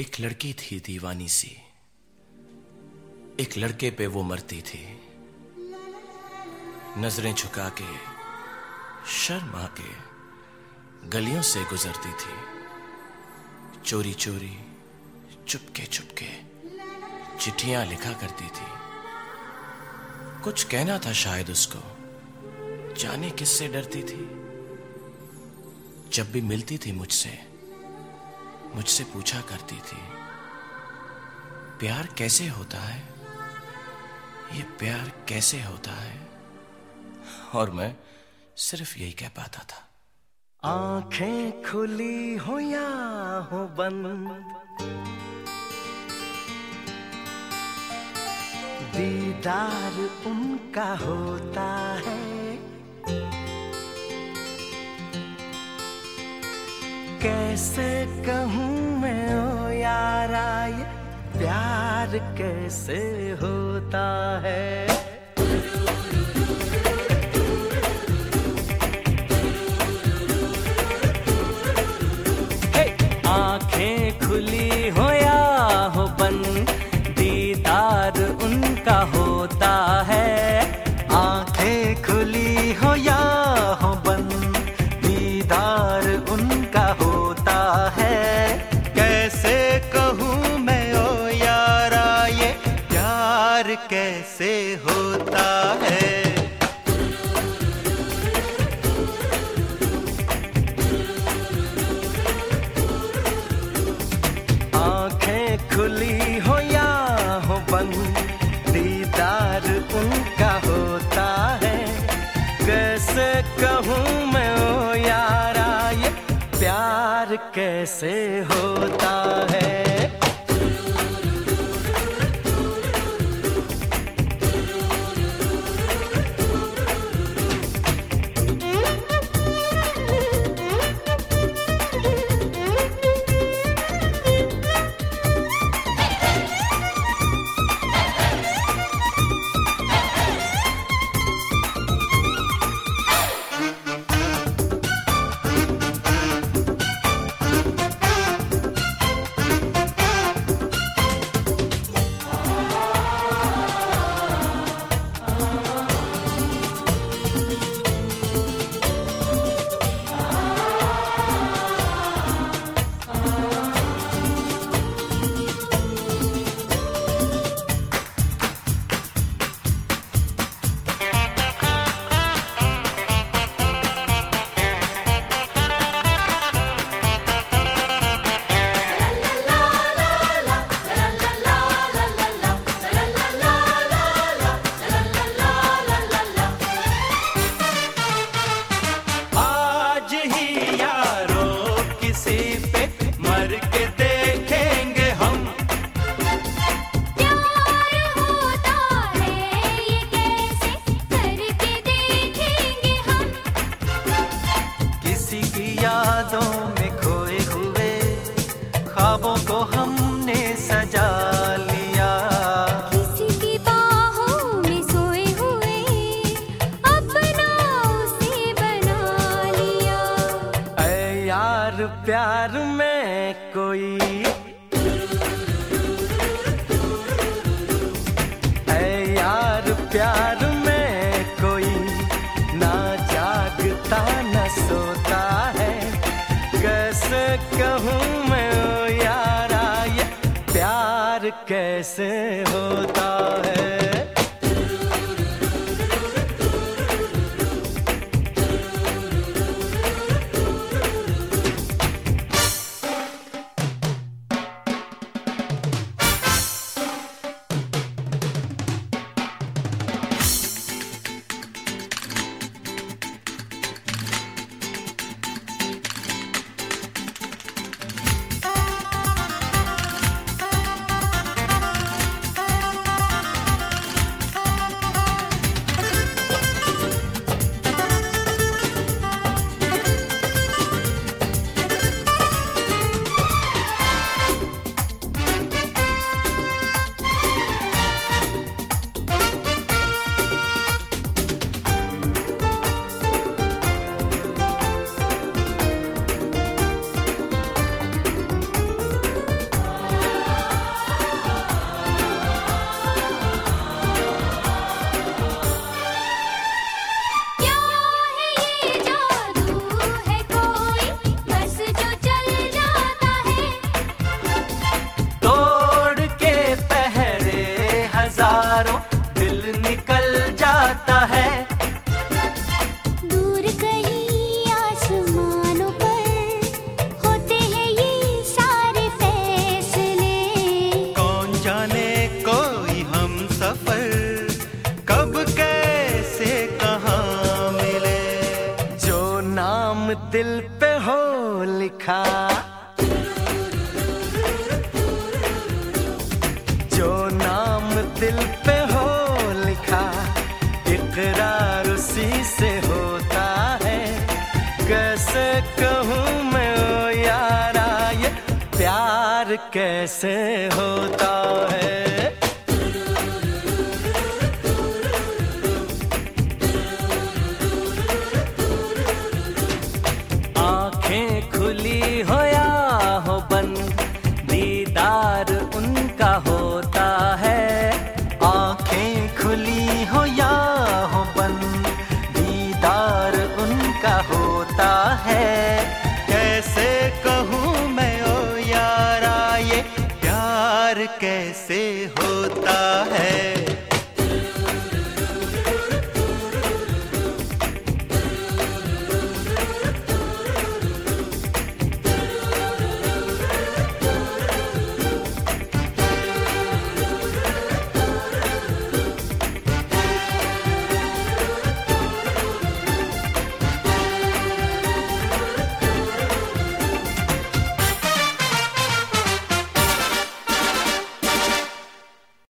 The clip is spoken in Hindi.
एक लड़की थी दीवानी सी, एक लड़के पे वो मरती थी। नजरें झुका के शर्मा के गलियों से गुजरती थी। चोरी चोरी चुपके चुपके चिट्ठियां लिखा करती थी। कुछ कहना था शायद उसको, जाने किससे डरती थी। जब भी मिलती थी मुझसे पूछा करती थी, प्यार कैसे होता है, ये प्यार कैसे होता है। और मैं सिर्फ यही कह पाता था। आंखें खुली हो या हो बंद, दीदार उनका होता है। कैसे कहूँ मैं ओ यारा, ये प्यार कैसे होता है। आंखें खुली हो या हो बंद, दीदार उनका होता है। आंखें खुली हो या हो बंद, दीदार उनका होता है। कैसे कहूँ मैं ओ यारा, ये प्यार कैसे होता है। खुली हो या हो बंद, दीदार उनका होता है। कैसे कहूँ मैं ओ यारा, ये प्यार कैसे होता है। यादों में खोए हुए ख्वाबों को हमने सजा लिया। किसी की बाहों में सोए हुए अपना उसे बना लिया। ऐ यार प्यार में कोई, ऐ यार प्यार में कोई ना जागता न सोता है। कैसे कहूँ मैं ओ यारा, ये प्यार कैसे होता है। दिल पे हो लिखा, इकरार उसी से होता है। कैसे कहूँ मैं ओ यारा, ये प्यार कैसे होता है। आंखें खुली हो या हो बंद, दीदार उनका होता है। आंखें खुली हो या हो बंद, दीदार उनका होता है। कैसे कहूँ मैं ओ यारा, ये प्यार कैसे होता है।